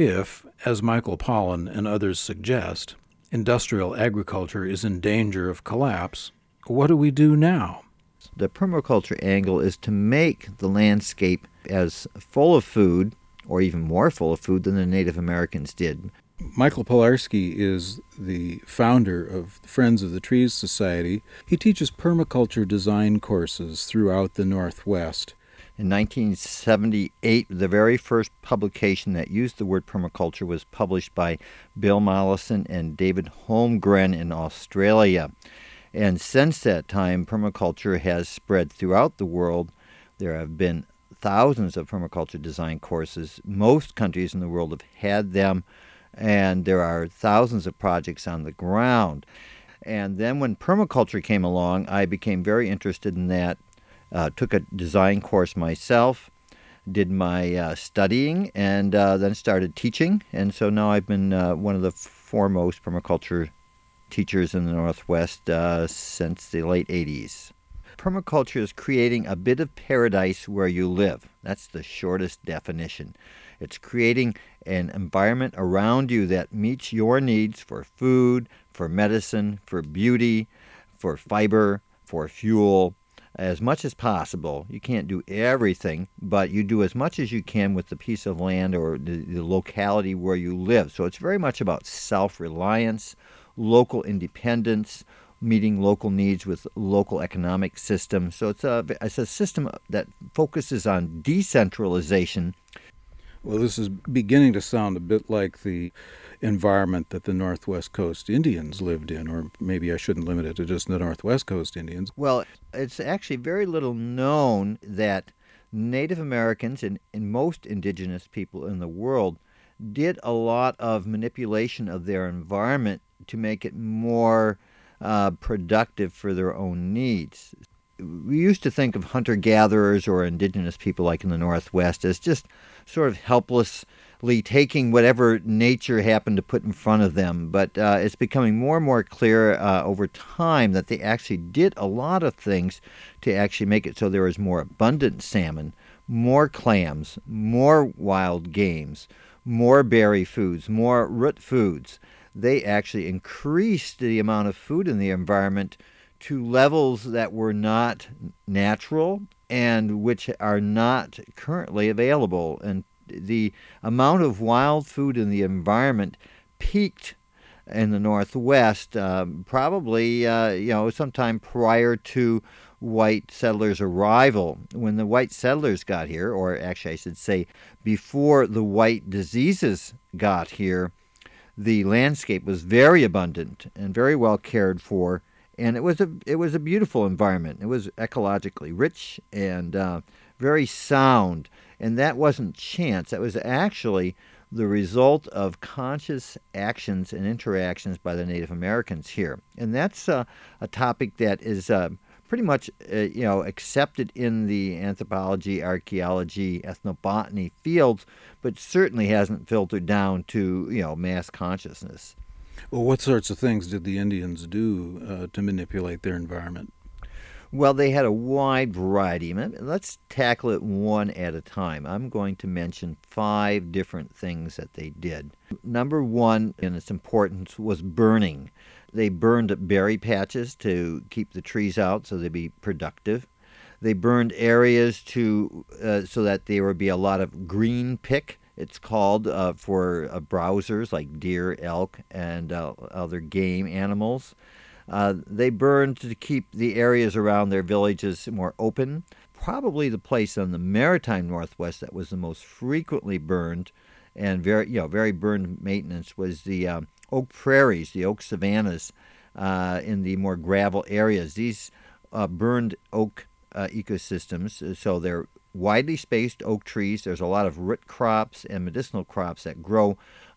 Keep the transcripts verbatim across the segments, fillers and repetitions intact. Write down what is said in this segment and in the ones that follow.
If, as Michael Pollan and others suggest, industrial agriculture is in danger of collapse, what do we do now? The permaculture angle is to make the landscape as full of food, or even more full of food, than the Native Americans did. Michael Pilarski is the founder of Friends of the Trees Society. He teaches permaculture design courses throughout the Northwest. In nineteen seventy-eight, the very first publication that used the word permaculture was published by Bill Mollison and David Holmgren in Australia. And since that time, permaculture has spread throughout the world. There have been thousands of permaculture design courses. Most countries in the world have had them, and there are thousands of projects on the ground. And then when permaculture came along, I became very interested in that. Uh, took a design course myself, did my uh, studying, and uh, then started teaching. And so now I've been uh, one of the foremost permaculture teachers in the Northwest uh, since the late eighties. Permaculture is creating a bit of paradise where you live. That's the shortest definition. It's creating an environment around you that meets your needs for food, for medicine, for beauty, for fiber, for fuel, as much as possible. You can't do everything, but you do as much as you can with the piece of land or the, the locality where you live. So it's very much about self-reliance, local independence, meeting local needs with local economic systems. So it's a, it's a system that focuses on decentralization. Well, this is beginning to sound a bit like the environment that the Northwest Coast Indians lived in, or maybe I shouldn't limit it to just the Northwest Coast Indians. Well, it's actually very little known that Native Americans and, and most indigenous people in the world did a lot of manipulation of their environment to make it more uh, productive for their own needs. We used to think of hunter-gatherers or indigenous people like in the Northwest as just sort of helplessly taking whatever nature happened to put in front of them. But uh, it's becoming more and more clear uh, over time that they actually did a lot of things to actually make it so there was more abundant salmon, more clams, more wild games, more berry foods, more root foods. They actually increased the amount of food in the environment to levels that were not natural and which are not currently available. And the amount of wild food in the environment peaked in the Northwest um, probably uh, you know sometime prior to white settlers' arrival. When the white settlers got here, or actually I should say before the white diseases got here, the landscape was very abundant and very well cared for. And it was a it was a beautiful environment. It was ecologically rich and uh, very sound. And that wasn't chance. That was actually the result of conscious actions and interactions by the Native Americans here. And that's uh, a topic that is uh, pretty much uh, you know accepted in the anthropology, archaeology, ethnobotany fields, but certainly hasn't filtered down to you know mass consciousness. Well, what sorts of things did the Indians do uh, to manipulate their environment? Well, they had a wide variety. Let's tackle it one at a time. I'm going to mention five different things that they did. Number one, and its importance, was burning. They burned berry patches to keep the trees out so they'd be productive. They burned areas to uh, so that there would be a lot of green pick. It's called uh, for uh, browsers like deer, elk, and uh, other game animals. Uh, they burned to keep the areas around their villages more open. Probably the place on the maritime Northwest that was the most frequently burned and very, you know, very burned maintenance was the uh, oak prairies, the oak savannas uh, in the more gravel areas. These uh, burned oak uh, ecosystems, so they're widely spaced oak trees. There's a lot of root crops and medicinal crops that grow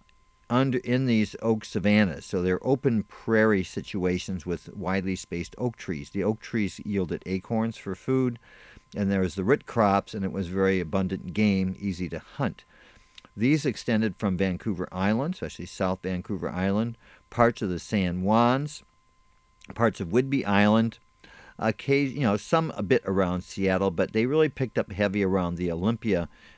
under in these oak savannas. So they're open prairie situations with widely spaced oak trees. The oak trees yielded acorns for food, and there was the root crops, and it was very abundant game, easy to hunt. These extended from Vancouver Island, especially South Vancouver Island, parts of the San Juans, parts of Whidbey Island, occasion, you know, some a bit around Seattle, but they really picked up heavy around the Olympia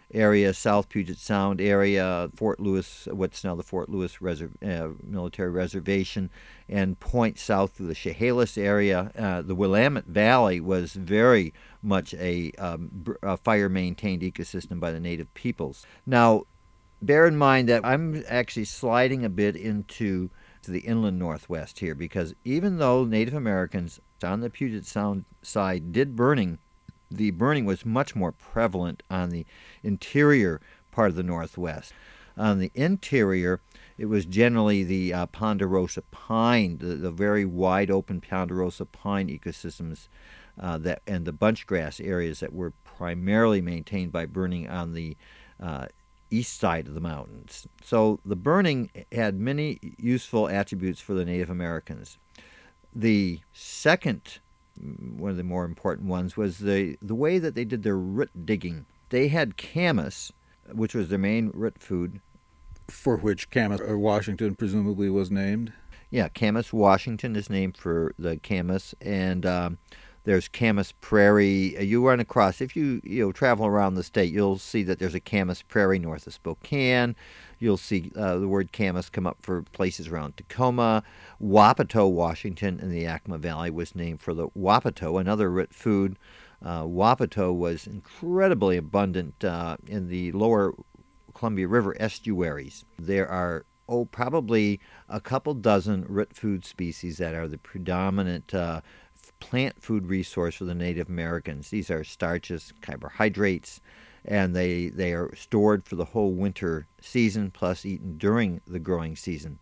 area, South Puget Sound area, Fort Lewis, what's now the Fort Lewis Reserv- uh, Military Reservation, and points south through the Chehalis area. Uh, the Willamette Valley was very much a, um, a fire-maintained ecosystem by the native peoples. Now, bear in mind that I'm actually sliding a bit into to the inland Northwest here, because even though Native Americans on the Puget Sound side did burning, the burning was much more prevalent on the interior part of the Northwest. On the interior, it was generally the uh, ponderosa pine, the, the very wide open ponderosa pine ecosystems uh, that and the bunchgrass areas that were primarily maintained by burning on the uh, east side of the mountains. So the burning had many useful attributes for the Native Americans. The second, one of the more important ones, was the, the way that they did their root digging. They had camas, which was their main root food. For which Camas, or Washington, presumably was named? Yeah, Camas, Washington is named for the camas, and um, there's Camas Prairie. You run across, if you you know travel around the state, you'll see that there's a Camas Prairie north of Spokane. You'll see uh, the word Camas come up for places around Tacoma. Wapato, Washington, in the Yakima Valley was named for the Wapato, another root food. Uh, Wapato was incredibly abundant uh, in the lower Columbia River estuaries. There are, oh, probably a couple dozen root food species that are the predominant uh, plant food resource for the Native Americans. These are starches, carbohydrates, and they, they are stored for the whole winter season, plus eaten during the growing season.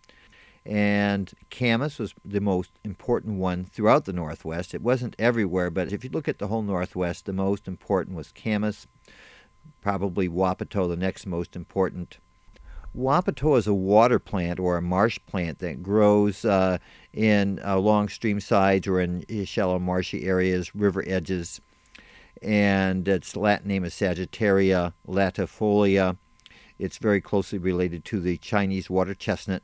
And camas was the most important one throughout the Northwest. It wasn't everywhere, but if you look at the whole Northwest, the most important was camas, probably Wapato, the next most important. Wapato is a water plant or a marsh plant that grows uh, in uh, along stream sides or in shallow marshy areas, river edges, and its Latin name is Sagittaria latifolia. It's very closely related to the Chinese water chestnut,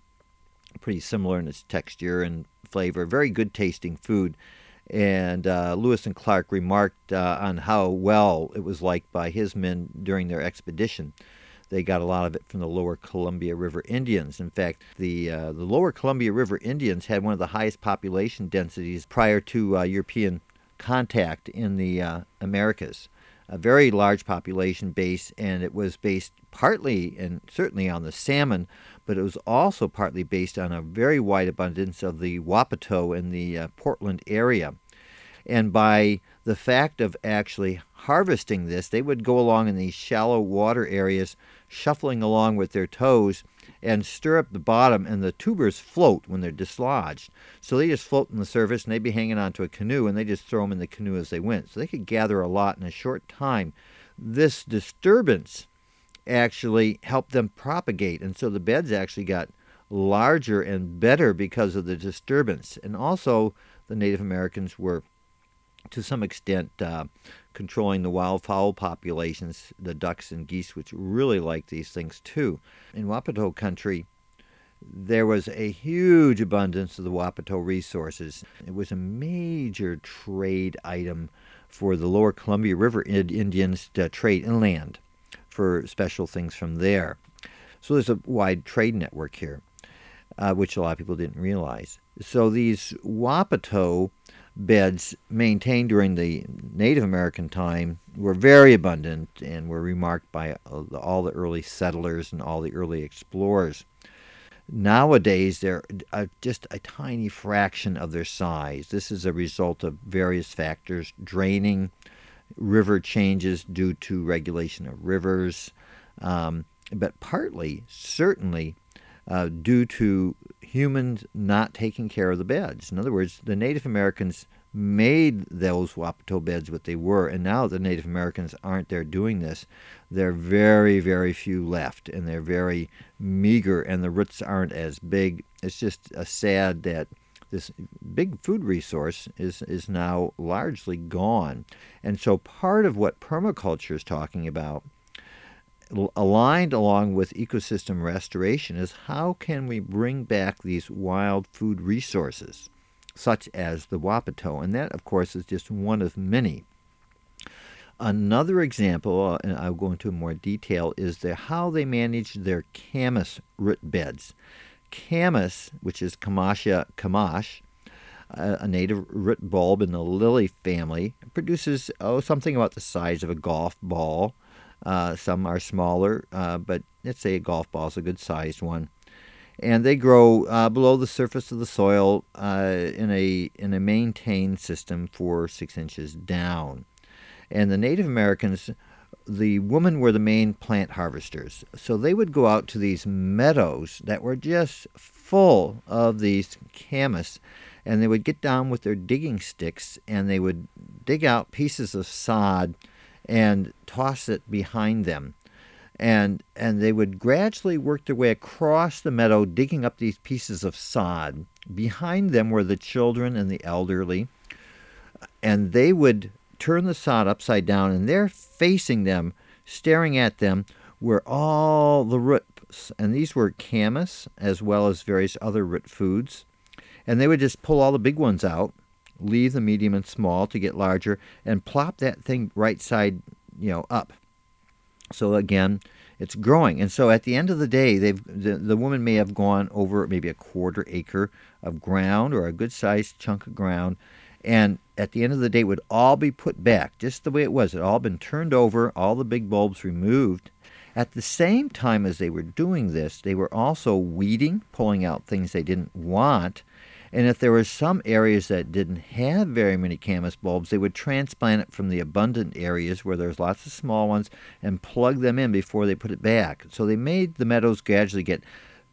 pretty similar in its texture and flavor, very good tasting food. And uh, Lewis and Clark remarked uh, on how well it was liked by his men during their expedition. They got a lot of it from the lower Columbia River Indians. In fact, the uh, the lower Columbia River Indians had one of the highest population densities prior to uh, European contact in the uh, Americas. A very large population base, and it was based partly and certainly on the salmon, but it was also partly based on a very wide abundance of the Wapato in the uh, Portland area. And by the fact of actually harvesting this, they would go along in these shallow water areas, shuffling along with their toes, and stir up the bottom, and the tubers float when they're dislodged. So they just float in the surface, and they'd be hanging onto a canoe, and they just throw them in the canoe as they went. So they could gather a lot in a short time. This disturbance actually helped them propagate, and so the beds actually got larger and better because of the disturbance. And also, the Native Americans were, to some extent, uh, controlling the wildfowl populations, the ducks and geese, which really like these things too. In Wapato country, there was a huge abundance of the Wapato resources. It was a major trade item for the lower Columbia River Indians to trade inland for special things from there. So there's a wide trade network here, uh, which a lot of people didn't realize. So these Wapato beds maintained during the Native American time were very abundant and were remarked by all the early settlers and all the early explorers. Nowadays, they're just a tiny fraction of their size. This is a result of various factors: draining, river changes due to regulation of rivers, um, but partly, certainly, uh, due to humans not taking care of the beds. In other words, the Native Americans made those Wapato beds what they were, and now the Native Americans aren't there doing this. There are very, very few left, and they're very meager, and the roots aren't as big. It's just uh, sad that this big food resource is, is now largely gone. And so part of what permaculture is talking about, aligned along with ecosystem restoration, is how can we bring back these wild food resources, such as the Wapato. And that, of course, is just one of many. Another example, uh, and I'll go into more detail, is the, how they manage their camas root beds. Camas, which is Camassia camash, uh, a native root bulb in the lily family, produces oh something about the size of a golf ball. Uh, some are smaller, uh, but let's say a golf ball is a good sized one. And they grow uh, below the surface of the soil uh, in a in a maintained system for six inches down. And the Native Americans, the women were the main plant harvesters. So they would go out to these meadows that were just full of these camas, and they would get down with their digging sticks, and they would dig out pieces of sod and toss it behind them. And, and they would gradually work their way across the meadow, digging up these pieces of sod. Behind them were the children and the elderly, and they would turn the sod upside down, and there facing them, staring at them, were all the roots. And these were camas as well as various other root foods. And they would just pull all the big ones out, leave the medium and small to get larger, and plop that thing right side, you know, up. So again, it's growing. And so at the end of the day, they've the, the woman may have gone over maybe a quarter acre of ground or a good-sized chunk of ground, and at the end of the day, it would all be put back just the way it was. It had all been turned over, all the big bulbs removed. At the same time as they were doing this, they were also weeding, pulling out things they didn't want. And if there were some areas that didn't have very many camas bulbs, they would transplant it from the abundant areas where there's lots of small ones and plug them in before they put it back. So they made the meadows gradually get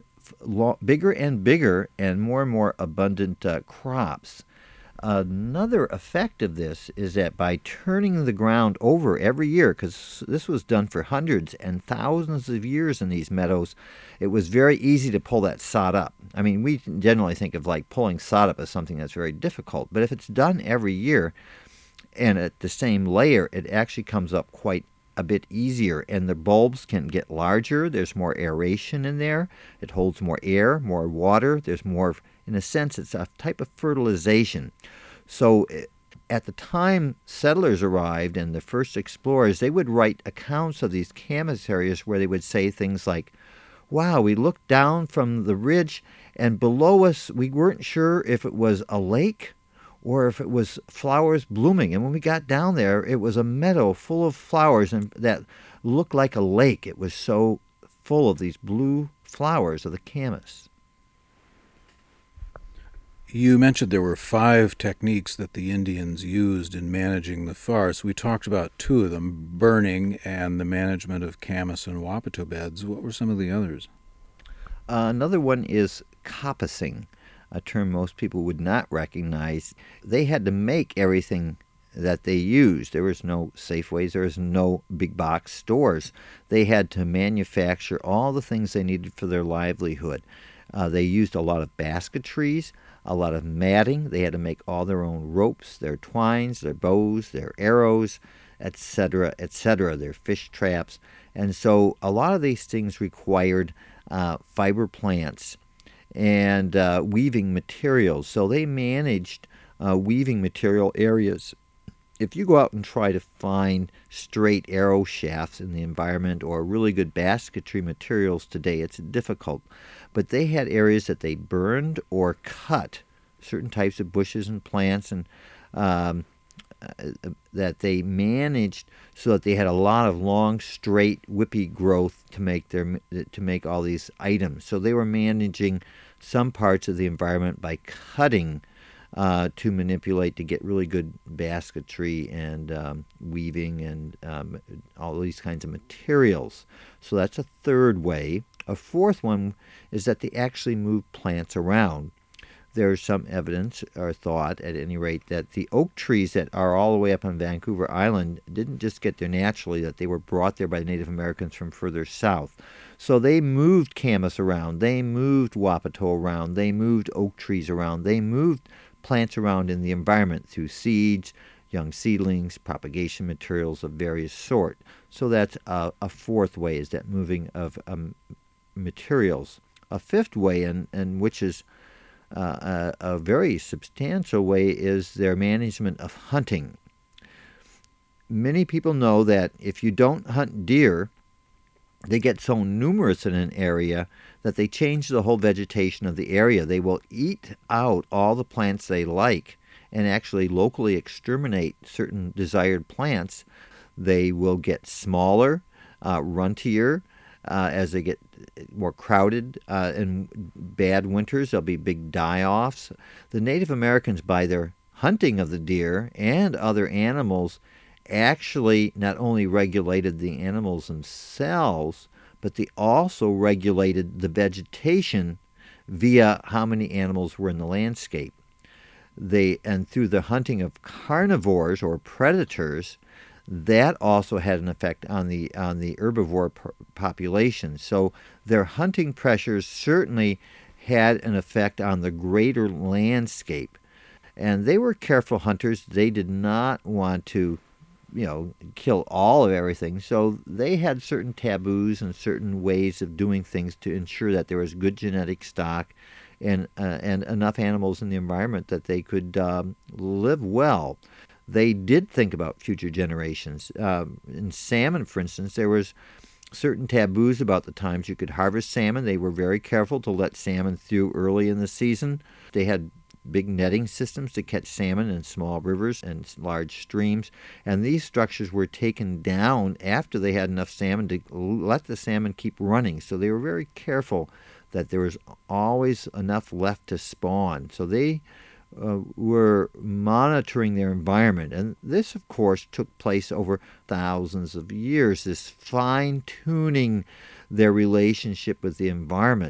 bigger and bigger and more and more abundant uh, crops. Another effect of this is that by turning the ground over every year, because this was done for hundreds and thousands of years in these meadows, it was very easy to pull that sod up. I mean, we generally think of like pulling sod up as something that's very difficult, but if it's done every year and at the same layer, it actually comes up quite a bit easier, and the bulbs can get larger. There's more aeration in there. It holds more air, more water. There's more, in a sense, it's a type of fertilization. So at the time settlers arrived and the first explorers, they would write accounts of these camas areas where they would say things like, wow, we looked down from the ridge, and below us we weren't sure if it was a lake or if it was flowers blooming. And when we got down there, it was a meadow full of flowers and that looked like a lake. It was so full of these blue flowers of the camas. You mentioned there were five techniques that the Indians used in managing the forest. We talked about two of them, burning and the management of camas and wapato beds. What were some of the others? Uh, another one is coppicing, a term most people would not recognize. They had to make everything that they used. There was no Safeways, there was no big box stores. They had to manufacture all the things they needed for their livelihood. Uh, they used a lot of basketries, a lot of matting. They had to make all their own ropes, their twines, their bows, their arrows, et cetera, et cetera, their fish traps. And so a lot of these things required uh, fiber plants and uh, weaving materials. So they managed uh, weaving material areas. If you go out and try to find straight arrow shafts in the environment or really good basketry materials today, it's difficult. But they had areas that they burned or cut, certain types of bushes and plants, and um, uh, that they managed so that they had a lot of long, straight, whippy growth to make their to make all these items. So they were managing some parts of the environment by cutting uh, to manipulate to get really good basketry and um, weaving and um, all these kinds of materials. So that's a third way. A fourth one is that they actually moved plants around. There's some evidence or thought, at any rate, that the oak trees that are all the way up on Vancouver Island didn't just get there naturally, that they were brought there by the Native Americans from further south. So they moved camas around, they moved wapato around, they moved oak trees around, they moved plants around in the environment through seeds, young seedlings, propagation materials of various sort. So that's a, a fourth way, is that moving of um, materials. A fifth way, and, and which is uh, a, a very substantial way, is their management of hunting. many people know that if you don't hunt deer, they get so numerous in an area that they change the whole vegetation of the area. They will eat out all the plants they like and actually locally exterminate certain desired plants. They will get smaller, uh, runtier, uh, as they get more crowded. Uh, in bad winters, there'll be big die-offs. The Native Americans, by their hunting of the deer and other animals, actually not only regulated the animals themselves, but they also regulated the vegetation via how many animals were in the landscape. They, and through the hunting of carnivores or predators, that also had an effect on the on the herbivore population. So their hunting pressures certainly had an effect on the greater landscape. And they were careful hunters. They did not want to, you know, kill all of everything. So they had certain taboos and certain ways of doing things to ensure that there was good genetic stock and uh, and enough animals in the environment that they could um, live well. They did think about future generations. Uh, in salmon, for instance, there was certain taboos about the times you could harvest salmon. They were very careful to let salmon through early in the season. They had big netting systems to catch salmon in small rivers and large streams, and these structures were taken down after they had enough salmon to let the salmon keep running. So they were very careful that there was always enough left to spawn. So they uh, were monitoring their environment, and this, of course, took place over thousands of years, this fine-tuning their relationship with the environment.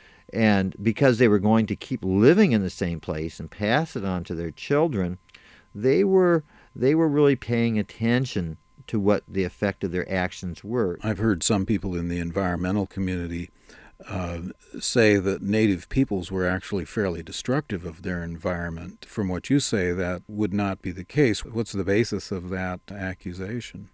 And because they were going to keep living in the same place and pass it on to their children, they were they were really paying attention to what the effect of their actions were. I've heard some people in the environmental community uh, say that native peoples were actually fairly destructive of their environment. From what you say, that would not be the case. What's the basis of that accusation?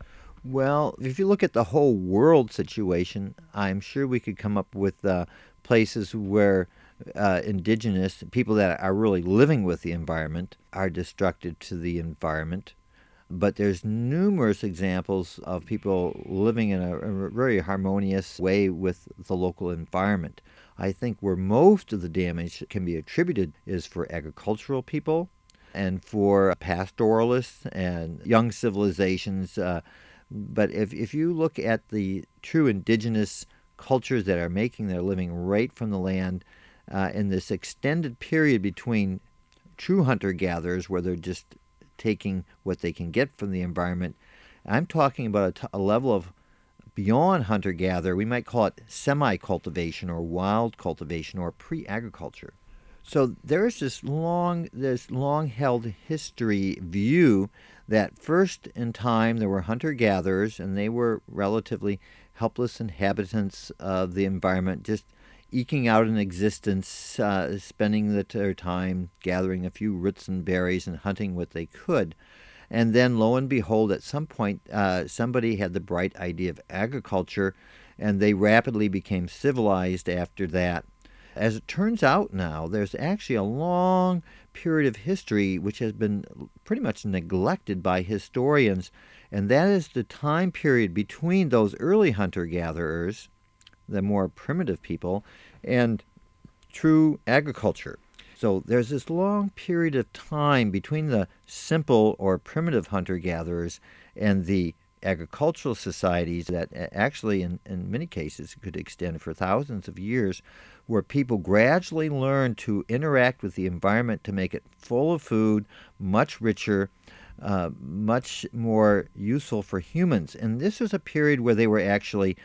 Well, if you look at the whole world situation, I'm sure we could come up with uh, places where uh, indigenous people that are really living with the environment are destructive to the environment. But there's numerous examples of people living in a, a very harmonious way with the local environment. I think where most of the damage can be attributed is for agricultural people and for pastoralists and young civilizations. Uh, but if, if you look at the true indigenous cultures that are making their living right from the land uh, in this extended period between true hunter-gatherers, where they're just taking what they can get from the environment, I'm talking about a, t- a level of beyond hunter-gatherer. We might call it semi-cultivation or wild cultivation or pre-agriculture. So there's this long, this long-held history view that first in time there were hunter-gatherers, and they were relatively helpless inhabitants of the environment, just eking out an existence, uh, spending the, their time gathering a few roots and berries and hunting what they could. And then, lo and behold, at some point, uh, somebody had the bright idea of agriculture, and they rapidly became civilized after that. As it turns out now, there's actually a long period of history which has been pretty much neglected by historians, and that is the time period between those early hunter-gatherers, the more primitive people, and true agriculture. So there's this long period of time between the simple or primitive hunter-gatherers and the agricultural societies that actually, in, in many cases, could extend for thousands of years, where people gradually learn to interact with the environment to make it full of food, much richer, uh, much more useful for humans. And this was a period where they were actually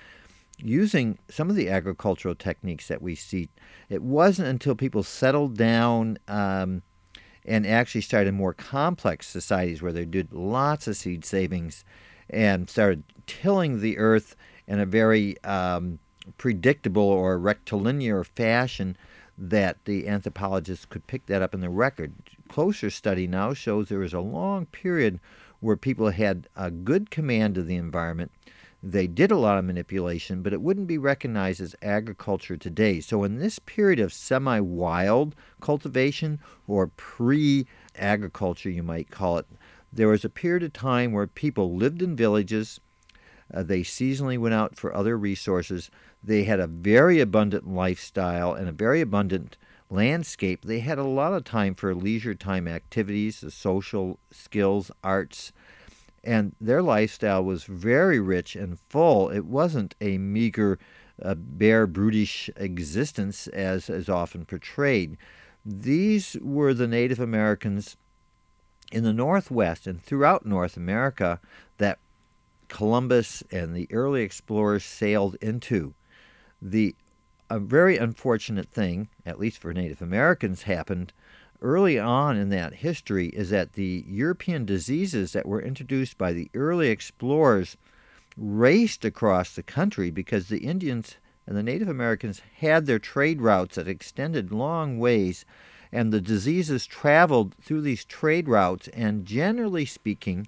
using some of the agricultural techniques that we see. It wasn't until people settled down um, and actually started more complex societies where they did lots of seed savings and started tilling the earth in a very um, predictable or rectilinear fashion that the anthropologists could pick that up in the record. Closer study now shows there was a long period where people had a good command of the environment. They did a lot of manipulation, but it wouldn't be recognized as agriculture today. So in this period of semi-wild cultivation, or pre-agriculture, you might call it, There was a period of time where people lived in villages. Uh, they seasonally went out for other resources. They had a very abundant lifestyle and a very abundant landscape. They had a lot of time for leisure time activities, the social skills, arts, and their lifestyle was very rich and full. It wasn't a meager, uh, bare, brutish existence as is often portrayed. These were the Native Americans in the Northwest and throughout North America that Columbus and the early explorers sailed into. The a very unfortunate thing, at least for Native Americans, happened early on in that history is that the European diseases that were introduced by the early explorers raced across the country because the Indians and the Native Americans had their trade routes that extended long ways, and the diseases traveled through these trade routes, and generally speaking,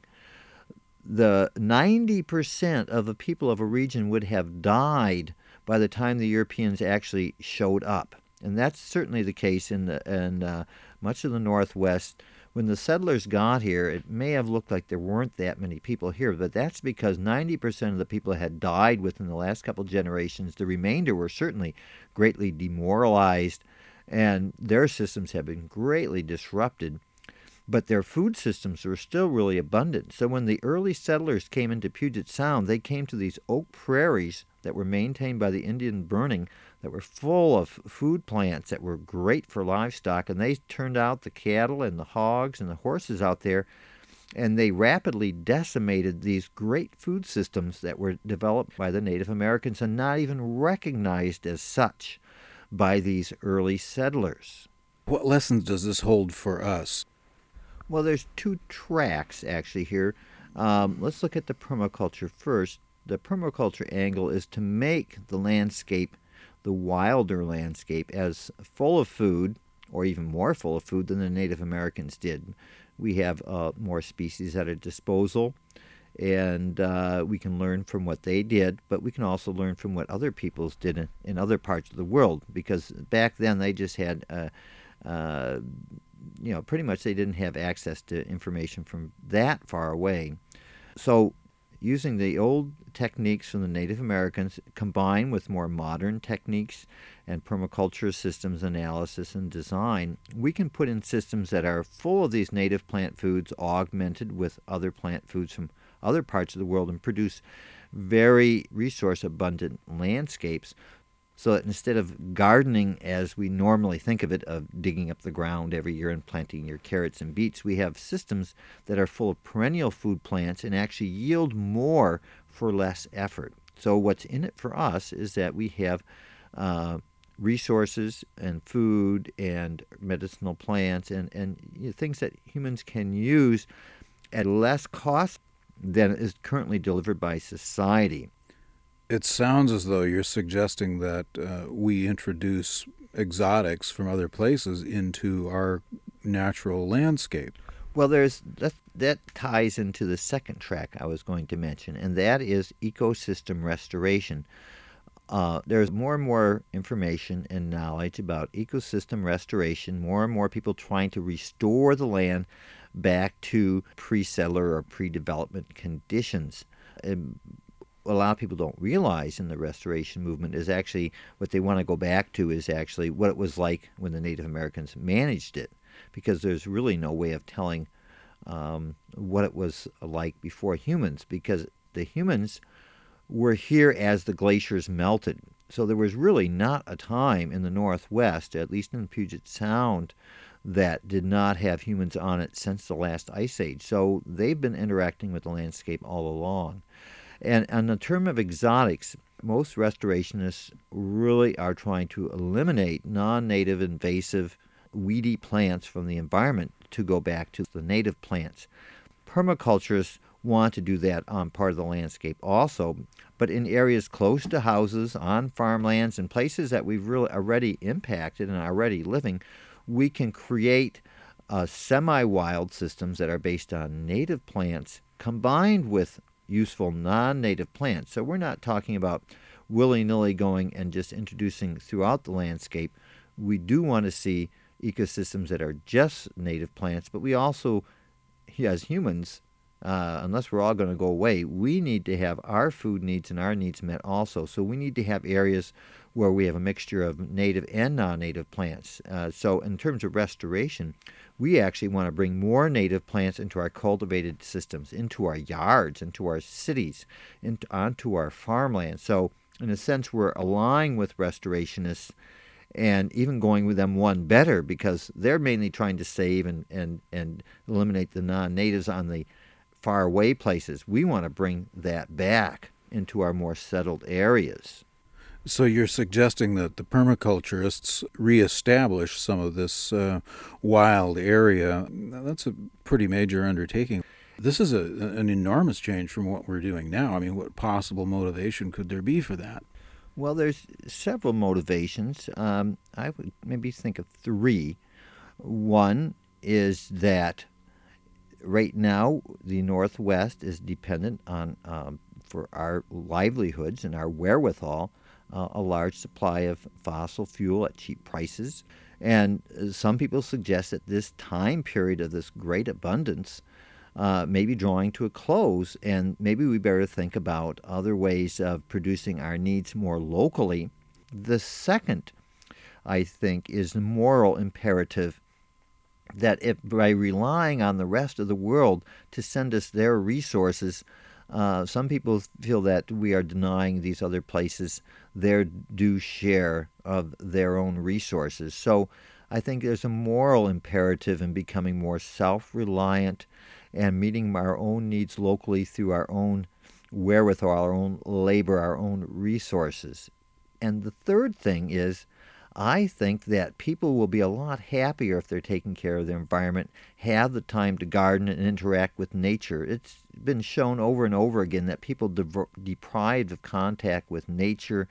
the ninety percent of the people of a region would have died by the time the Europeans actually showed up. And that's certainly the case in, the, in uh, much of the Northwest. When the settlers got here, it may have looked like there weren't that many people here, but that's because ninety percent of the people had died within the last couple generations. The remainder were certainly greatly demoralized, and their systems have been greatly disrupted. But their food systems were still really abundant. So when the early settlers came into Puget Sound, they came to these oak prairies that were maintained by the Indian burning that were full of food plants that were great for livestock, and they turned out the cattle and the hogs and the horses out there, and they rapidly decimated these great food systems that were developed by the Native Americans and not even recognized as such by these early settlers. What lessons does this hold for us? Well, there's two tracks actually here. Um, let's look at the permaculture first. The permaculture angle is to make the landscape, the wilder landscape, as full of food, or even more full of food than the Native Americans did. We have uh, more species at our disposal, and uh, we can learn from what they did, but we can also learn from what other peoples did in, in other parts of the world, because back then they just had, uh, uh, you know, pretty much they didn't have access to information from that far away. So using the old techniques from the Native Americans combined with more modern techniques and permaculture systems analysis and design, we can put in systems that are full of these native plant foods augmented with other plant foods from other parts of the world and produce very resource abundant landscapes, so that instead of gardening as we normally think of it, of digging up the ground every year and planting your carrots and beets, we have systems that are full of perennial food plants and actually yield more for less effort. So what's in it for us is that we have uh, resources and food and medicinal plants and, and you know, things that humans can use at less cost than is currently delivered by society. It sounds as though you're suggesting that uh, we introduce exotics from other places into our natural landscape. Well, there's that, that ties into the second track I was going to mention, and that is ecosystem restoration. Uh, there's more and more information and knowledge about ecosystem restoration, more and more people trying to restore the land back to pre-settler or pre-development conditions. And a lot of people don't realize in the restoration movement is actually what they want to go back to is actually what it was like when the Native Americans managed it, because there's really no way of telling um, what it was like before humans, because the humans were here as the glaciers melted. So there was really not a time in the Northwest, at least in Puget Sound, that did not have humans on it since the last ice age. So they've been interacting with the landscape all along. And on the term of exotics, most restorationists really are trying to eliminate non-native invasive weedy plants from the environment to go back to the native plants. Permaculturists want to do that on part of the landscape also, but in areas close to houses, on farmlands, and places that we've really already impacted and are already living, we can create uh, semi-wild systems that are based on native plants combined with useful non-native plants. So we're not talking about willy-nilly going and just introducing throughout the landscape. We do want to see ecosystems that are just native plants, but we also as humans, uh, unless we're all going to go away, we need to have our food needs and our needs met also. So we need to have areas where we have a mixture of native and non-native plants. Uh, so in terms of restoration, we actually want to bring more native plants into our cultivated systems, into our yards, into our cities, into, onto our farmland. So in a sense, we're aligning with restorationists and even going with them one better, because they're mainly trying to save and, and, and eliminate the non-natives on the far away places. We want to bring that back into our more settled areas. So you're suggesting that the permaculturists reestablish some of this uh, wild area. That's a pretty major undertaking. This is a, an enormous change from what we're doing now. I mean, what possible motivation could there be for that? Well, there's several motivations. Um, I would maybe think of three. One is that right now the Northwest is dependent on, um, for our livelihoods and our wherewithal, uh, a large supply of fossil fuel at cheap prices. And some people suggest that this time period of this great abundance uh, may be drawing to a close, and maybe we better think about other ways of producing our needs more locally. The second, I think, is the moral imperative that if by relying on the rest of the world to send us their resources, uh, some people feel that we are denying these other places their due share of their own resources. So I think there's a moral imperative in becoming more self-reliant and meeting our own needs locally through our own wherewithal, our own labor, our own resources. And the third thing is, I think that people will be a lot happier if they're taking care of their environment, have the time to garden and interact with nature. It's been shown over and over again that people dev- deprived of contact with nature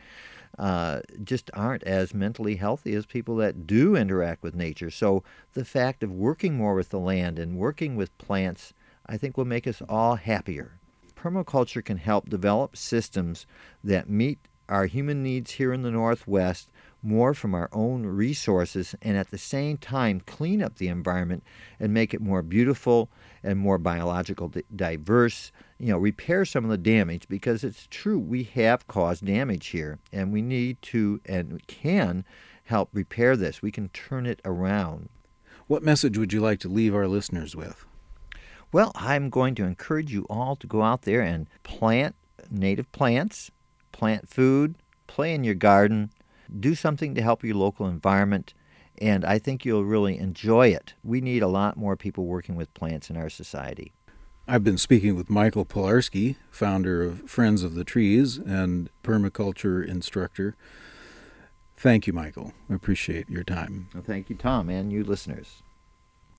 uh, just aren't as mentally healthy as people that do interact with nature. So the fact of working more with the land and working with plants, I think, will make us all happier. Permaculture can help develop systems that meet our human needs here in the Northwest more from our own resources, and at the same time clean up the environment and make it more beautiful and more biologically diverse, you know, repair some of the damage, because it's true we have caused damage here, and we need to and can help repair this. We can turn it around. What message would you like to leave our listeners with? Well, I'm going to encourage you all to go out there and plant native plants, plant food, play in your garden, do something to help your local environment, and I think you'll really enjoy it. We need a lot more people working with plants in our society. I've been speaking with Michael Pilarski, founder of Friends of the Trees and permaculture instructor. Thank you, Michael. I appreciate your time. Well, thank you, Tom, and you listeners.